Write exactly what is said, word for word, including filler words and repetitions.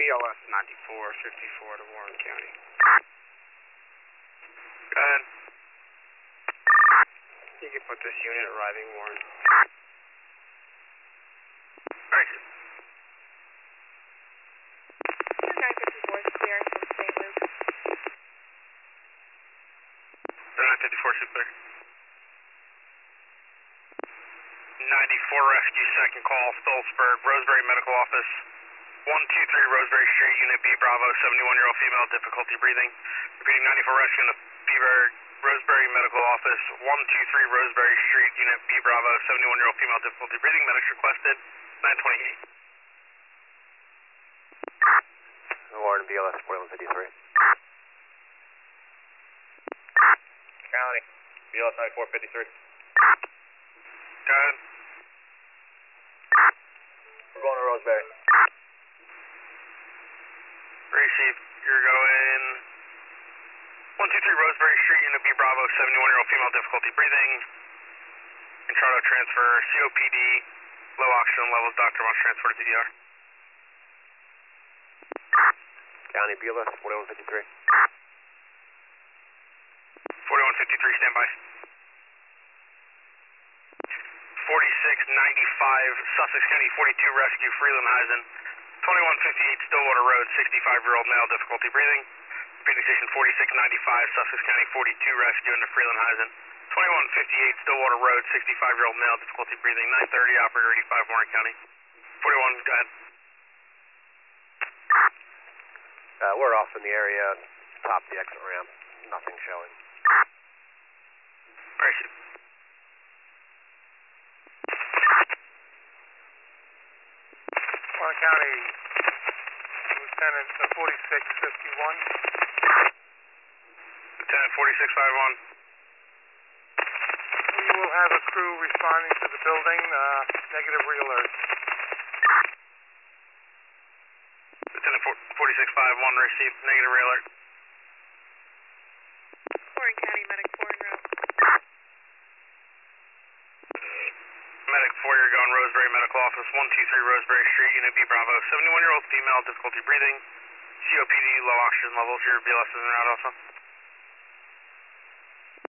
B L S ninety-four fifty-four to Warren County. Go ahead. You can put this unit arriving Warren. Right. nine fifty-four, clear to Saint Luke. nine fifty-four, super. ninety-four Rescue, second call, Stolzberg, Roseberry Medical Office. one two three Roseberry Street, Unit B, Bravo, seventy-one-year-old female, difficulty breathing. Repeating, ninety-four Rescue in the Beaver, Roseberry Medical Office. one two three Roseberry Street, Unit B, Bravo, seventy-one-year-old female, difficulty breathing. Medics requested, nine twenty-eight. Warren, B L S forty-one fifty-three. County, B L S ninety-four fifty-three. Go ahead. We're going to Roseberry. Receive, you're going one two three Roseberry Street, Unit B, Bravo, seventy-one-year-old female, difficulty breathing. Intrado transfer, C O P D, low oxygen levels, doctor wants transfer to P D R. County, B L S forty-one fifty-three. forty-one fifty-three, standby. forty-six ninety-five, Sussex County forty-two Rescue, Freelandhuizen. twenty-one fifty-eight Stillwater Road, sixty-five-year-old male, difficulty breathing. Repeating station forty-six ninety-five, Sussex County forty-two Rescue into Freelandhuizen. twenty-one fifty-eight Stillwater Road, sixty-five-year-old male, difficulty breathing. nine thirty, operator eighty-five, Warren County. forty-one, go ahead. Uh, we're off in the area, top the exit ramp, nothing showing. Receive. Warren County, Lieutenant forty-six fifty-one. Lieutenant forty-six fifty-one. We will have a crew responding to the building, uh, negative re-alert. Lieutenant forty-six fifty-one, received, negative re-alert. Warren County, medic four en route. Medic four, you're going Roseberry Medical Office, one two three Roseberry Street, Unit B, Bravo, seventy-one-year-old female, difficulty breathing. C O P D, low oxygen levels, your B L S is in route also.